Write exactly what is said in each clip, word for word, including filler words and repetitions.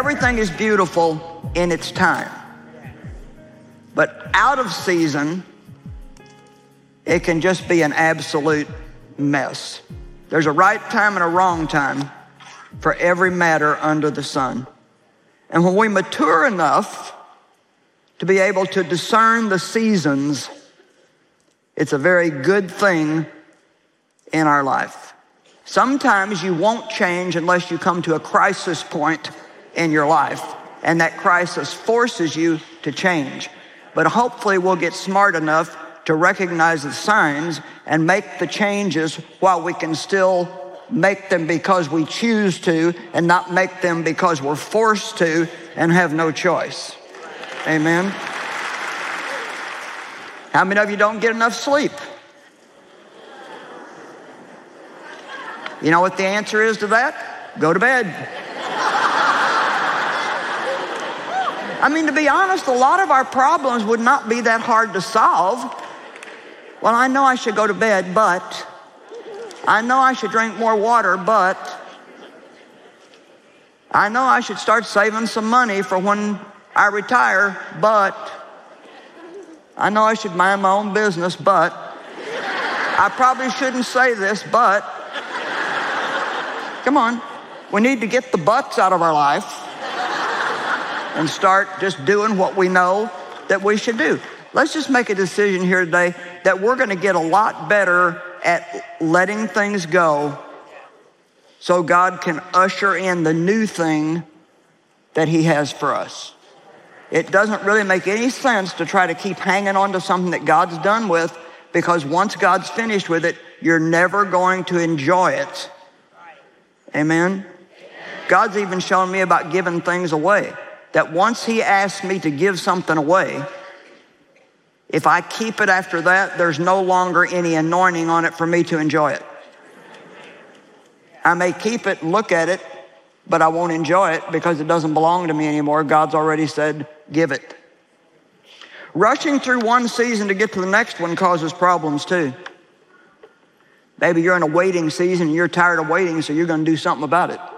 Everything is beautiful in its time. But out of season, it can just be an absolute mess. There's a right time and a wrong time for every matter under the sun. And when we mature enough to be able to discern the seasons, it's a very good thing in our life. Sometimes you won't change unless you come to a crisis point in your life, and that crisis forces you to change. But hopefully we'll get smart enough to recognize the signs and make the changes while we can still make them because we choose to and not make them because we're forced to and have no choice. Amen. How many of you don't get enough sleep? You know what the answer is to that? Go to bed. I mean, to be honest, a lot of our problems would not be that hard to solve. Well, I know I should go to bed, but I know I should drink more water, but I know I should start saving some money for when I retire, but I know I should mind my own business, but I probably shouldn't say this, but come on, we need to get the buts out of our life and start just doing what we know that we should do. Let's just make a decision here today that we're going to get a lot better at letting things go so God can usher in the new thing that he has for us. It doesn't really make any sense to try to keep hanging on to something that God's done with, because once God's finished with it, you're never going to enjoy it. Amen? God's even shown me about giving things away, that once he asks me to give something away, if I keep it after that, there's no longer any anointing on it for me to enjoy it. I may keep it and look at it, but I won't enjoy it because it doesn't belong to me anymore. God's already said, give it. Rushing through one season to get to the next one causes problems too. Maybe you're in a waiting season and you're tired of waiting, so you're going to do something about it.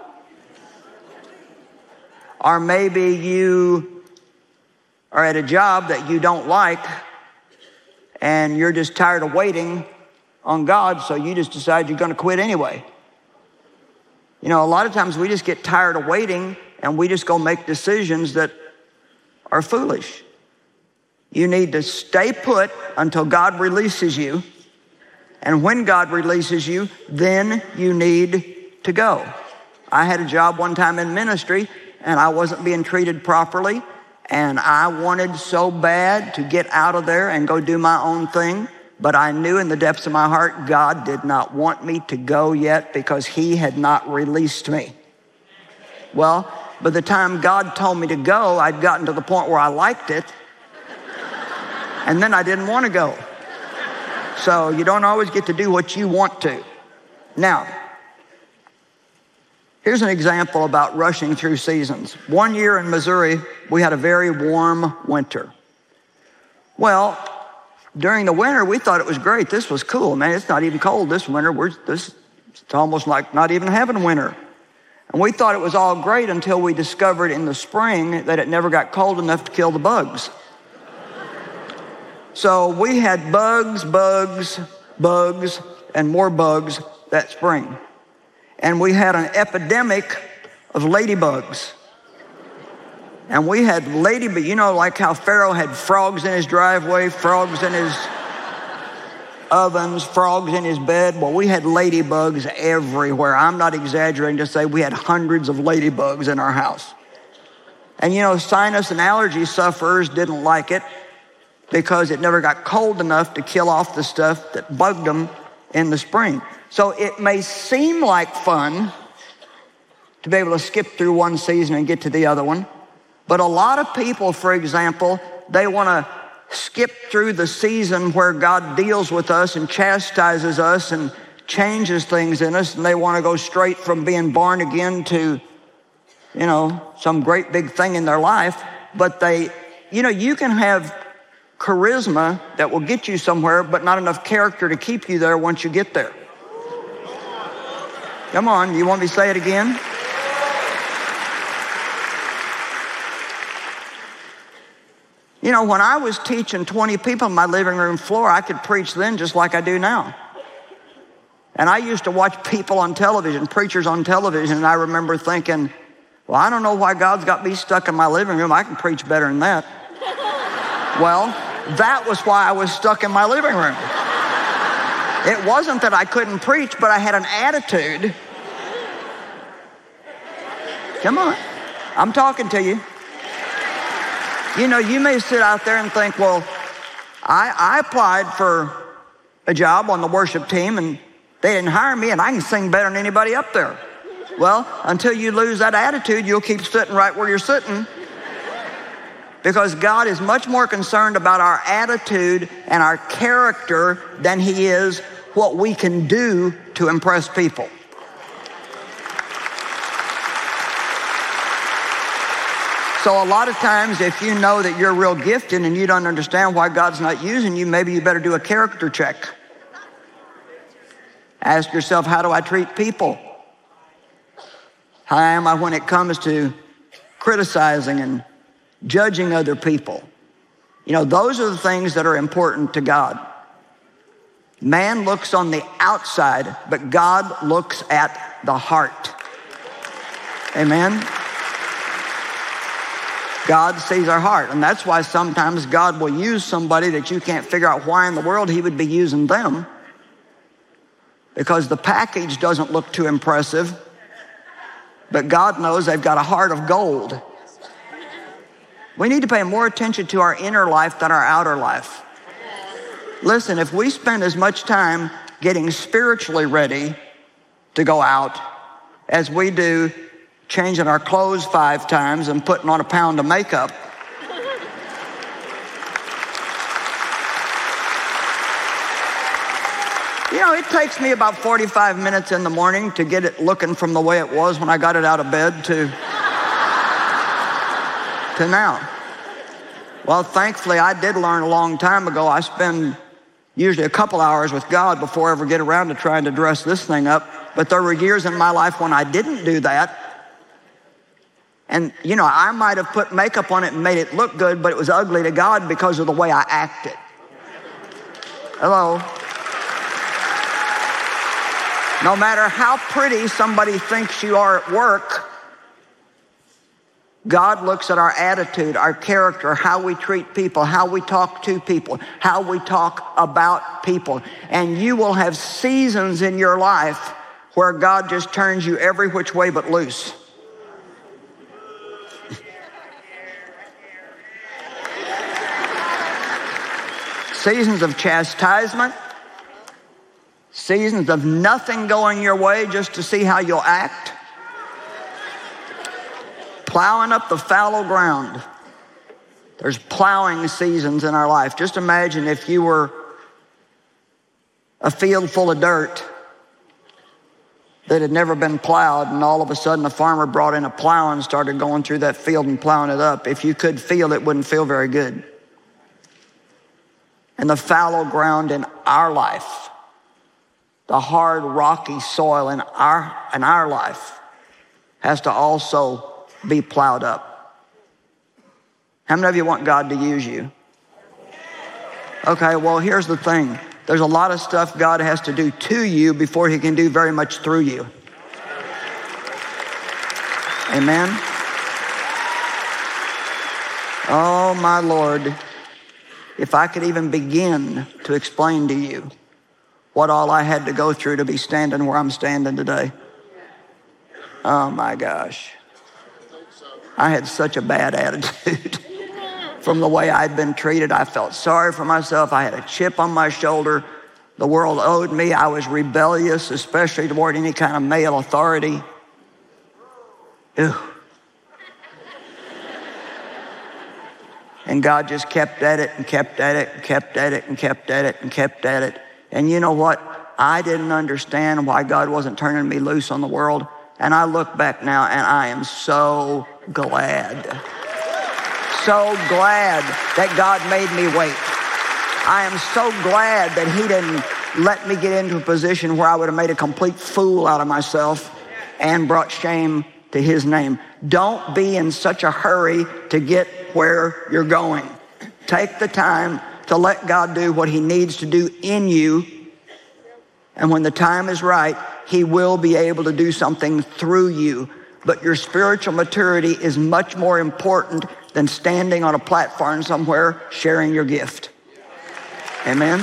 Or maybe you are at a job that you don't like and you're just tired of waiting on God, so you just decide you're going to quit anyway. You know, a lot of times we just get tired of waiting and we just go make decisions that are foolish. You need to stay put until God releases you. And when God releases you, then you need to go. I had a job one time in ministry and I wasn't being treated properly. And I wanted so bad to get out of there and go do my own thing. But I knew in the depths of my heart, God did not want me to go yet because he had not released me. Well, by the time God told me to go, I'd gotten to the point where I liked it. And then I didn't want to go. So you don't always get to do what you want to. Now, here's an example about rushing through seasons. One year in Missouri, we had a very warm winter. Well, during the winter, we thought it was great. This was cool, man. It's not even cold this winter. We're this, it's almost like not even having winter. And we thought it was all great until we discovered in the spring that it never got cold enough to kill the bugs. So we had bugs, bugs, bugs, and more bugs that spring. And we had an epidemic of ladybugs. And we had ladybug, you know, like how Pharaoh had frogs in his driveway, frogs in his ovens, frogs in his bed. Well, we had ladybugs everywhere. I'm not exaggerating to say we had hundreds of ladybugs in our house. And you know, sinus and allergy sufferers didn't like it because it never got cold enough to kill off the stuff that bugged them in the spring. So it may seem like fun to be able to skip through one season and get to the other one. But a lot of people, for example, they want to skip through the season where God deals with us and chastises us and changes things in us, and they want to go straight from being born again to, you know, some great big thing in their life. But they, you know, you can have charisma that will get you somewhere, but not enough character to keep you there once you get there. Come on, you want me to say it again? You know, when I was teaching twenty people on my living room floor, I could preach then just like I do now. And I used to watch people on television, preachers on television, and I remember thinking, well, I don't know why God's got me stuck in my living room. I can preach better than that. Well, that was why I was stuck in my living room. It wasn't that I couldn't preach, but I had an attitude. Come on, I'm talking to you. You know, you may sit out there and think, well, I, I applied for a job on the worship team and they didn't hire me and I can sing better than anybody up there. Well, until you lose that attitude, you'll keep sitting right where you're sitting, because God is much more concerned about our attitude and our character than he is what we can do to impress people. So a lot of times, if you know that you're real gifted and you don't understand why God's not using you, maybe you better do a character check. Ask yourself, how do I treat people? How am I when it comes to criticizing and judging other people? You know, those are the things that are important to God. Man looks on the outside, but God looks at the heart. Amen? God sees our heart, and that's why sometimes God will use somebody that you can't figure out why in the world he would be using them, because the package doesn't look too impressive, but God knows they've got a heart of gold. We need to pay more attention to our inner life than our outer life. Listen, if we spend as much time getting spiritually ready to go out as we do changing our clothes five times and putting on a pound of makeup, you know, it takes me about forty-five minutes in the morning to get it looking from the way it was when I got it out of bed to, to now. Well, thankfully, I did learn a long time ago. I spend usually a couple hours with God before I ever get around to trying to dress this thing up. But there were years in my life when I didn't do that. And, you know, I might have put makeup on it and made it look good, but it was ugly to God because of the way I acted. Hello? No matter how pretty somebody thinks you are at work, God looks at our attitude, our character, how we treat people, how we talk to people, how we talk about people. And you will have seasons in your life where God just turns you every which way but loose. Seasons of chastisement, seasons of nothing going your way just to see how you'll act, plowing up the fallow ground. There's plowing seasons in our life. Just imagine if you were a field full of dirt that had never been plowed, and all of a sudden a farmer brought in a plow and started going through that field and plowing it up. If you could feel, it wouldn't feel very good. And the fallow ground in our life, the hard, rocky soil in our, in our life has to also be plowed up. How many of you want God to use you? Okay, well, here's the thing. There's a lot of stuff God has to do to you before he can do very much through you. Amen? Oh, my Lord. If I could even begin to explain to you what all I had to go through to be standing where I'm standing today. Oh my gosh. I had such a bad attitude from the way I'd been treated. I felt sorry for myself. I had a chip on my shoulder. The world owed me. I was rebellious, especially toward any kind of male authority. Ew. And God just kept at it and kept at it and kept at it and kept at it and kept at it. And you know what? I didn't understand why God wasn't turning me loose on the world. And I look back now and I am so glad. So glad that God made me wait. I am so glad that he didn't let me get into a position where I would have made a complete fool out of myself and brought shame to his name. Don't be in such a hurry to get where you're going. Take the time to let God do what he needs to do in you. And when the time is right, he will be able to do something through you. But your spiritual maturity is much more important than standing on a platform somewhere sharing your gift. Amen?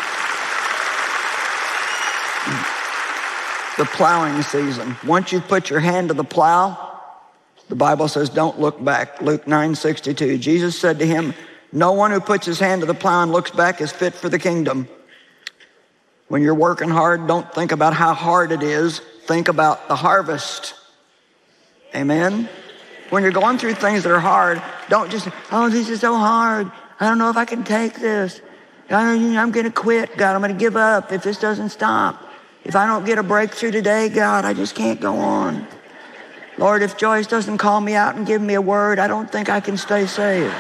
The plowing season. Once you've put your hand to the plow, the Bible says, don't look back. Luke nine sixty-two. Jesus said to him, no one who puts his hand to the plow and looks back is fit for the kingdom. When you're working hard, don't think about how hard it is. Think about the harvest. Amen? When you're going through things that are hard, don't just, oh, this is so hard. I don't know if I can take this. I'm going to quit, God. I'm going to give up if this doesn't stop. If I don't get a breakthrough today, God, I just can't go on. Lord, if Joyce doesn't call me out and give me a word, I don't think I can stay saved.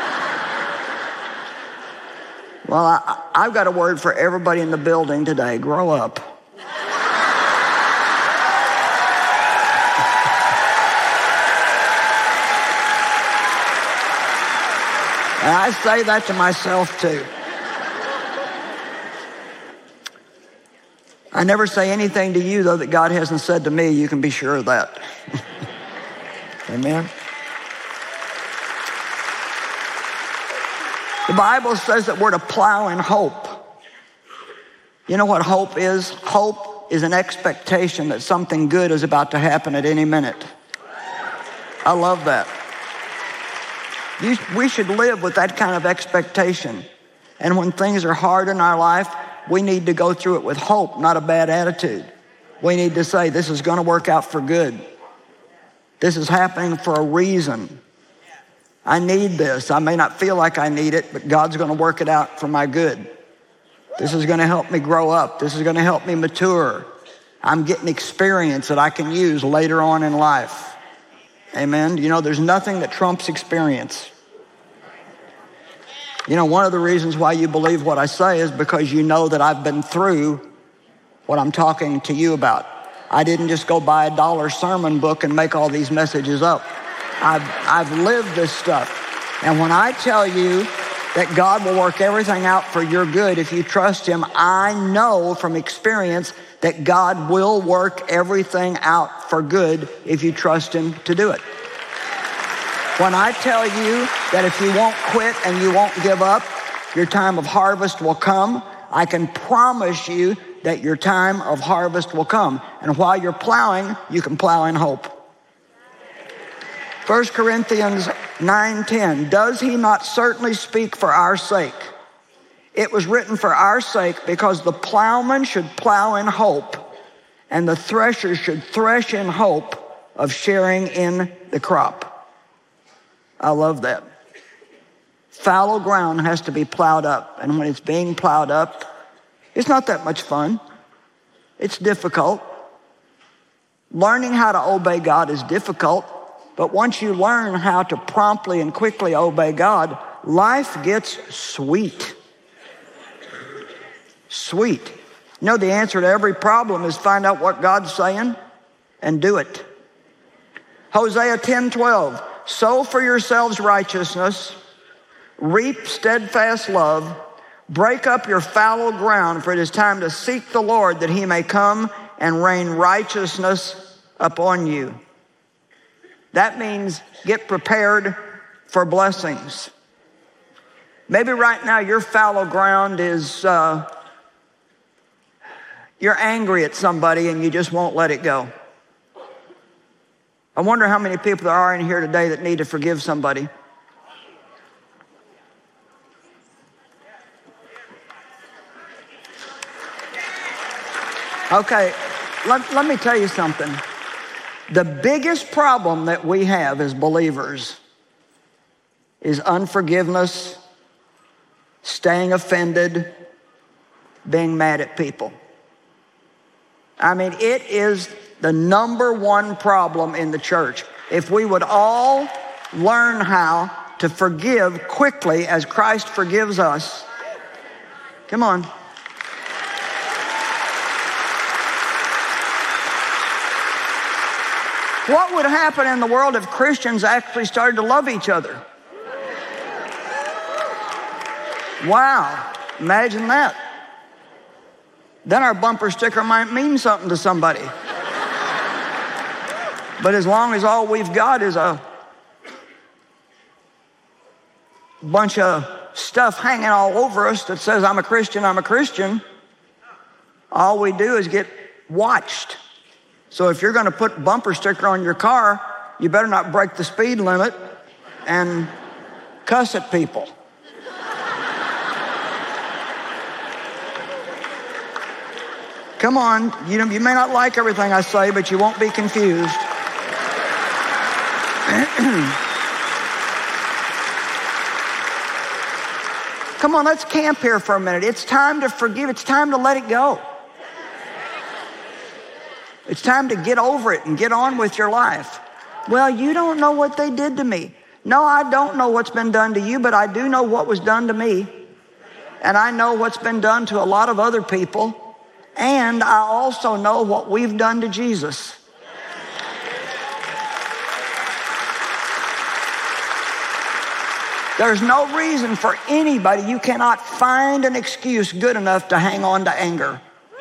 Well, I, I've got a word for everybody in the building today. Grow up. And I say that to myself too. I never say anything to you, though, that God hasn't said to me. You can be sure of that. Amen. The Bible says that we're to plow in hope. You know what hope is? Hope is an expectation that something good is about to happen at any minute. I love that. You, we should live with that kind of expectation. And when things are hard in our life, we need to go through it with hope, not a bad attitude. We need to say, this is going to work out for good. This is happening for a reason. I need this. I may not feel like I need it, but God's going to work it out for my good. This is going to help me grow up. This is going to help me mature. I'm getting experience that I can use later on in life. Amen. You know, there's nothing that trumps experience. You know, one of the reasons why you believe what I say is because you know that I've been through what I'm talking to you about. I didn't just go buy a dollar sermon book and make all these messages up. I've, I've lived this stuff. And when I tell you that God will work everything out for your good if you trust him, I know from experience that God will work everything out for good if you trust him to do it. When I tell you that if you won't quit and you won't give up, your time of harvest will come, I can promise you that your time of harvest will come. And while you're plowing, you can plow in hope. First Corinthians nine ten, does he not certainly speak for our sake? It was written for our sake because the plowman should plow in hope and the thresher should thresh in hope of sharing in the crop. I love that. Fallow ground has to be plowed up, and when it's being plowed up, it's not that much fun. It's difficult. Learning how to obey God is difficult, but once you learn how to promptly and quickly obey God, life gets sweet. Sweet. You know, the answer to every problem is find out what God's saying and do it. Hosea ten twelve, sow for yourselves righteousness, reap steadfast love, break up your fallow ground, for it is time to seek the Lord that he may come and rain righteousness upon you. That means get prepared for blessings. Maybe right now your fallow ground is uh, you're angry at somebody and you just won't let it go. I wonder how many people there are in here today that need to forgive somebody. Okay, let, let me tell you something. The biggest problem that we have as believers is unforgiveness, staying offended, being mad at people. I mean, it is the number one problem in the church. If we would all learn how to forgive quickly as Christ forgives us. Come on. What would happen in the world if Christians actually started to love each other? Wow, imagine that. Then our bumper sticker might mean something to somebody. But as long as all we've got is a bunch of stuff hanging all over us that says, I'm a Christian, I'm a Christian, all we do is get watched. So if you're going to put bumper sticker on your car, you better not break the speed limit and cuss at people. Come on, you know, you may not like everything I say, but you won't be confused. Come on, let's camp here for a minute. It's time to forgive. It's time to let it go. It's time to get over it and get on with your life. Well, you don't know what they did to me. No, I don't know what's been done to you, but I do know what was done to me. And I know what's been done to a lot of other people. And I also know what we've done to Jesus. There's no reason for anybody. You cannot find an excuse good enough to hang on to anger.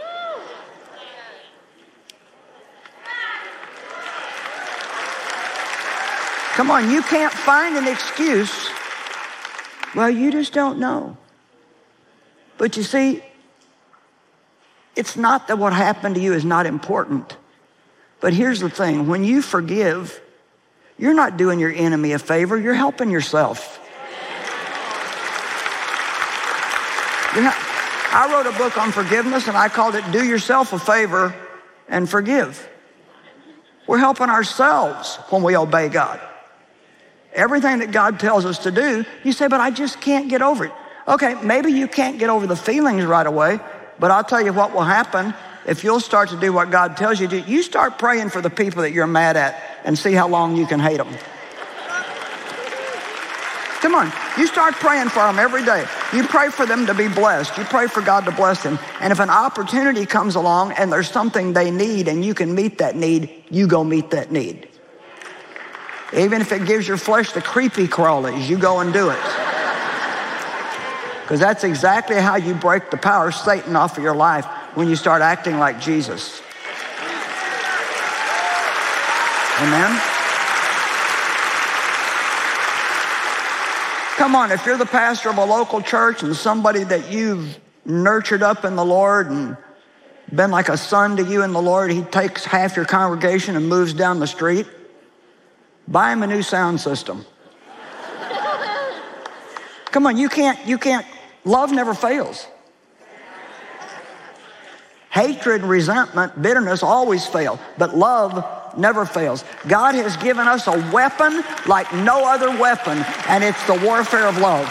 Come on, you can't find an excuse. Well, you just don't know. But you see, it's not that what happened to you is not important. But here's the thing. When you forgive, you're not doing your enemy a favor. You're helping yourself. You're not, I wrote a book on forgiveness, and I called it Do Yourself a Favor and Forgive. We're helping ourselves when we obey God. Everything that God tells us to do, you say, but I just can't get over it. Okay, maybe you can't get over the feelings right away, but I'll tell you what will happen if you'll start to do what God tells you to do. You start praying for the people that you're mad at and see how long you can hate them. Come on, you start praying for them every day. You pray for them to be blessed. You pray for God to bless them. And if an opportunity comes along and there's something they need and you can meet that need, you go meet that need. Even if it gives your flesh the creepy crawlies, you go and do it. Because that's exactly how you break the power of Satan off of your life, when you start acting like Jesus. Amen? Come on, if you're the pastor of a local church and somebody that you've nurtured up in the Lord and been like a son to you in the Lord, he takes half your congregation and moves down the street, buy him a new sound system. Come on, you can't, you can't, love never fails. Hatred, resentment, bitterness always fail, but love never fails. God has given us a weapon like no other weapon, and it's the warfare of love.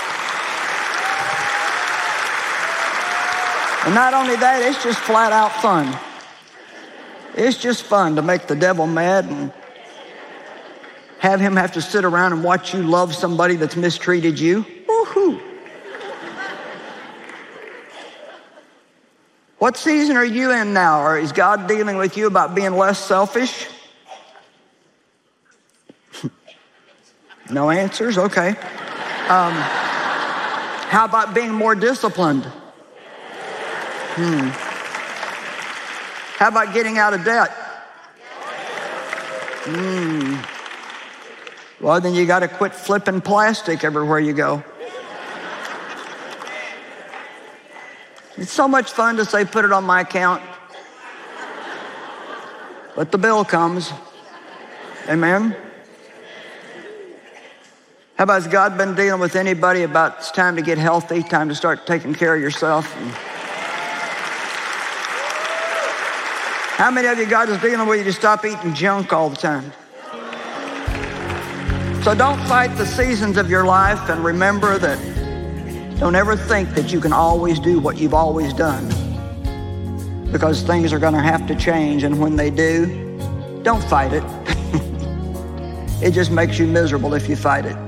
And not only that, it's just flat out fun. It's just fun to make the devil mad and have him have to sit around and watch you love somebody that's mistreated you. Woohoo! What season are you in now? Or is God dealing with you about being less selfish? No answers? Okay. Um, how about being more disciplined? Hmm. How about getting out of debt? Hmm. Well, then you got to quit flipping plastic everywhere you go. It's so much fun to say, put it on my account. But the bill comes. Amen? How about, has God been dealing with anybody about it's time to get healthy, time to start taking care of yourself? And how many of you God is dealing with you to stop eating junk all the time? So don't fight the seasons of your life, and remember that don't ever think that you can always do what you've always done, because things are going to have to change, and when they do, don't fight it. It just makes you miserable if you fight it.